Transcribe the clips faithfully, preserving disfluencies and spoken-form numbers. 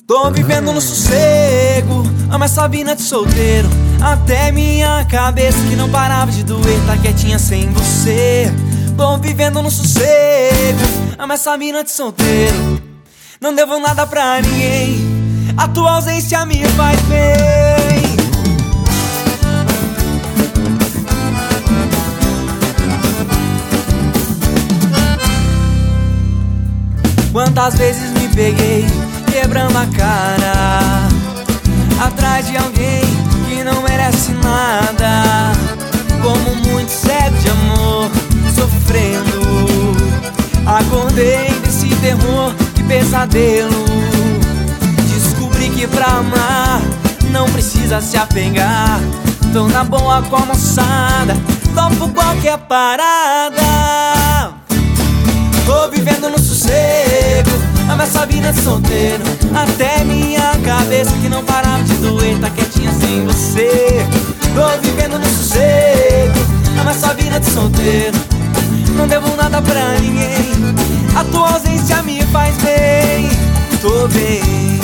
Tô vivendo no sossego, amo essa vida de solteiro. Até minha cabeça que não parava de doer tá quietinha sem você. Tô vivendo no sossego, amo essa vida de solteiro. Não devo nada pra ninguém, a tua ausência me faz bem. Quantas vezes me peguei quebrando a cara atrás de alguém que não merece nada. Como muito cego de amor, sofrendo. Acordei desse terror, que pesadelo. Descobri que pra amar não precisa se apegar. Tô na boa com a moçada, topo qualquer parada. Tô vivendo no sossego, amo essa vida de solteiro. Até minha cabeça que não parava de doer tá quietinha sem você. Tô vivendo no sossego, amo essa vida de solteiro. Não devo nada pra ninguém, a tua ausência me faz bem. Tô bem.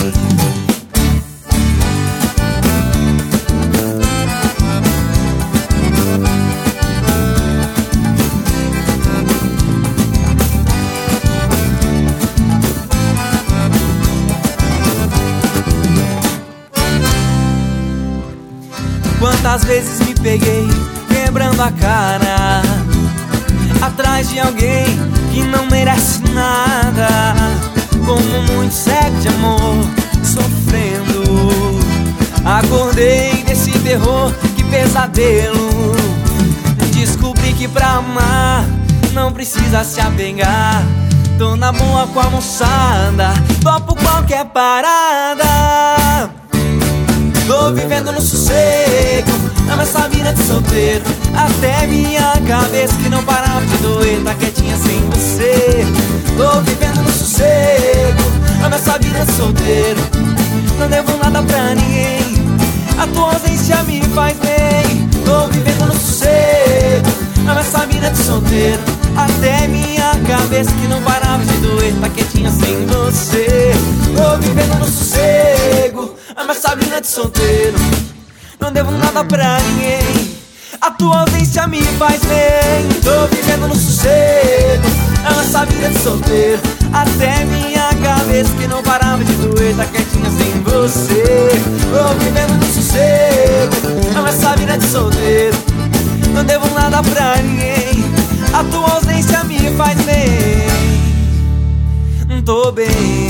Quantas vezes me peguei quebrando a cara atrás de alguém que não merece nada. Como muito cego de amor, sofrendo. Acordei desse terror, que pesadelo. Descobri que pra amar não precisa se apegar. Tô na boa com a moçada, topo qualquer parada. Tô vivendo no sossego, amo essa vida de solteiro. Até minha cabeça que não parava de doer tá quietinha sem você. Tô vivendo no sossego, amo essa vida de solteiro. Não devo nada pra ninguém, a tua ausência me faz bem. Tô vivendo no sossego, amo essa vida de solteiro. Até minha cabeça que não parava de doer tá quietinha sem você. Tô vivendo no sossego, amo essa vida de solteiro. Não devo nada pra ninguém, a tua ausência me faz bem. Tô vivendo no sossego, amo essa vida de solteiro. Até minha cabeça que não parava de doer tá quietinha sem você. Tô vivendo no sossego, amo essa vida de solteiro. Não devo nada pra ninguém, a tua ausência me faz bem. Tô bem.